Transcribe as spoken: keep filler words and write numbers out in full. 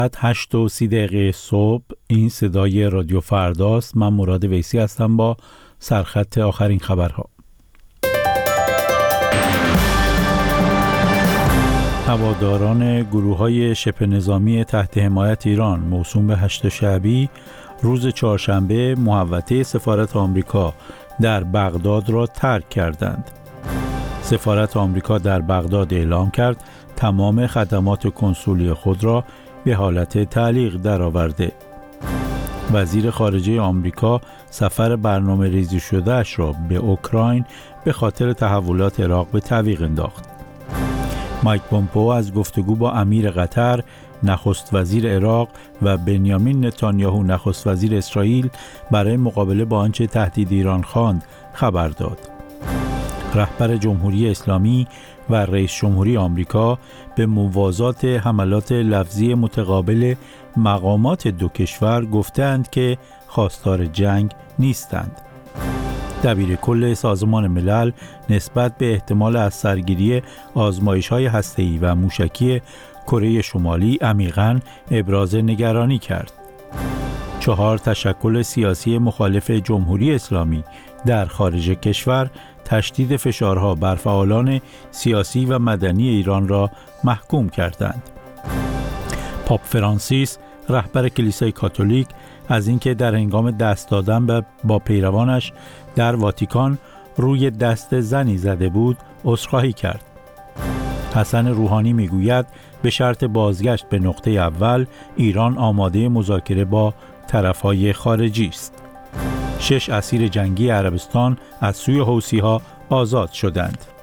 هشت و سی دقیقه صبح. این صدای رادیو فرداست. من مراد ویسی هستم با سرخط آخرین خبرها. هواداران گروه‌های شبه نظامی تحت حمایت ایران موسوم به هشت شعبی روز چهارشنبه محوطه سفارت آمریکا در بغداد را ترک کردند. سفارت آمریکا در بغداد اعلام کرد تمام خدمات کنسولی خود را به حالت تعلیق درآورده. وزیر خارجه آمریکا سفر برنامه ریزی شدهش را به اوکراین به خاطر تحولات عراق به تعویق انداخت. مایک پومپئو از گفتگو با امیر قطر، نخست وزیر عراق و بنیامین نتانیاهو نخست وزیر اسرائیل برای مقابله با آنچه تهدید ایران خواند خبر داد. رهبر جمهوری اسلامی و رئیس جمهوری آمریکا به موازات حملات لفظی متقابل مقامات دو کشور گفتند که خواستار جنگ نیستند. دبیر کل سازمان ملل نسبت به احتمال از سرگیری آزمایش‌های هسته‌ای و موشکی کره شمالی عمیقاً ابراز نگرانی کرد. چهار تشکل سیاسی مخالف جمهوری اسلامی در خارج کشور تشدید فشارها بر فعالان سیاسی و مدنی ایران را محکوم کردند. پاپ فرانسیس رهبر کلیسای کاتولیک از اینکه در هنگام دست دادن با پیروانش در واتیکان روی دست زنی زده بود عذرخواهی کرد. حسن روحانی میگوید به شرط بازگشت به نقطه اول ایران آماده مذاکره با طرفهای خارجی است. شش اسیر جنگی عربستان از سوی حوثی‌ها آزاد شدند.